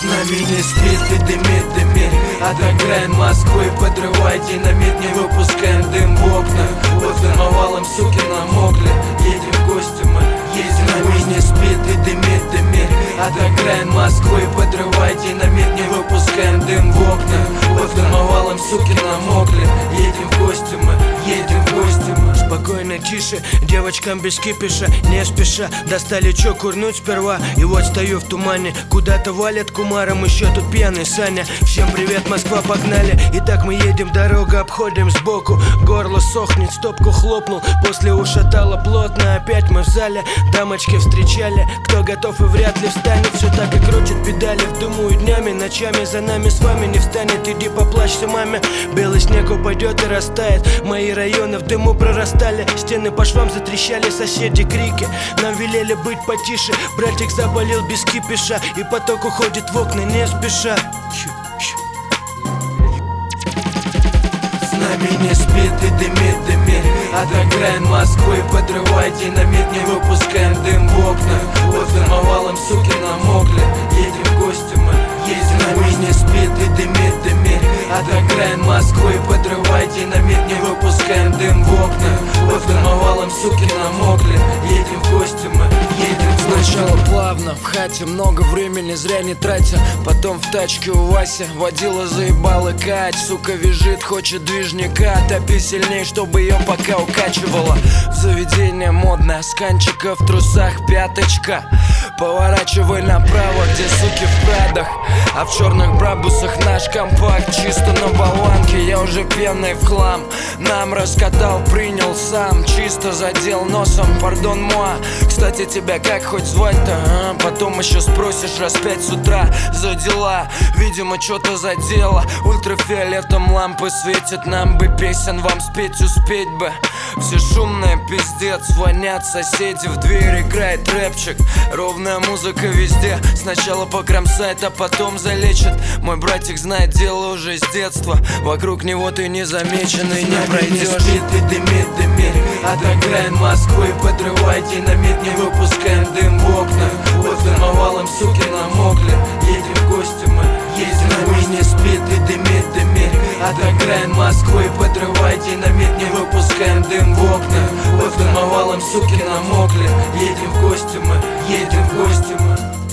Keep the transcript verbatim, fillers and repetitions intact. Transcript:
нами не спит и дымит, дымит. Отограем Москву и подрывай динамит. Не выпускаем дым в окна. Под дымовалом, суки, намокли. Едем в гости, мы едем. Нами не спит и дымит, дымит. Отограем Москву и подрывай динамит. Не выпускаем дым в окна. Под дымовалом, суки, намокли. Едем в гости, мы едем в гости, мы. Спокойно, тише, девочкам без кипиша, не спеша. Достали чё курнуть сперва. И вот стою в тумане, куда-то валят кумаром. Еще тут пьяный Саня. Всем привет, Москва, погнали. Итак, мы едем, дорогу обходим сбоку. Горло сохнет, стопку хлопнул. После ушатало плотно, опять мы в зале. Дамочки встречали, кто готов и вряд ли встанет. Все так и крутит педали в дыму и днями, ночами. За нами с вами не встанет, иди поплачься маме. Белый снег упадет и растает. Мои районы в дыму прорастали. Стены по швам затрещали, соседи крики. Нам велели быть потише. Братик заболел без кипиша. И поток уходит в окна не спеша. С нами не спит и дымит, дымит. Отограем Москву и подрывай динамит. Не выпускаем дым в окна. Под дымовалом, суки, намокли. Едем в гости, мы едем. Нами не спит и дымит, дымит. Отограем Москву и подрывай динамит. Не выпускаем дым в окна. Под дымовалом, суки, намокли. Едем в гости, мы едем в гости. Сначала плавно, в хате много времени зря не тратя. Потом в тачке у Вася водила заебала Кать. Сука визжит, хочет движника. Топи сильней, чтобы ее пока укачивала. В заведение модно, с канчика в трусах пяточка. Поворачивай направо, где суки в прадах. А в черных брабусах наш компакт. Чисто на болванке, я уже пьяный в хлам. Нам раскатал, принял сам. Чисто задел носом, пардон муа. Кстати, тебя как хоть звать-то? А? Потом еще спросишь раз пять с утра. За дела, видимо, что-то задело. Ультрафиолетом лампы светят. Нам бы песен вам спеть успеть бы. Все шумные, пиздец. Звонят соседи, в дверь играет рэпчик. Ровная музыка везде. Сначала покромсает, а потом залечит. Мой братик знает дело уже с детства. Вокруг него ты не замеченный, не пройдешь. Не спит и дымит, дымит. Отограем Москву и подрывай динамит. Не выпускаем дым в окна. Под дымовалом, суки, намокли. Едем в гости, мы едем. Нами не спит и дымит, дымит. Отограем Москву и подрывай динамит. Не выпускаем дым в окна. Под дымовалом, суки, намокли. Едем в гости, мы едем в гости, мы.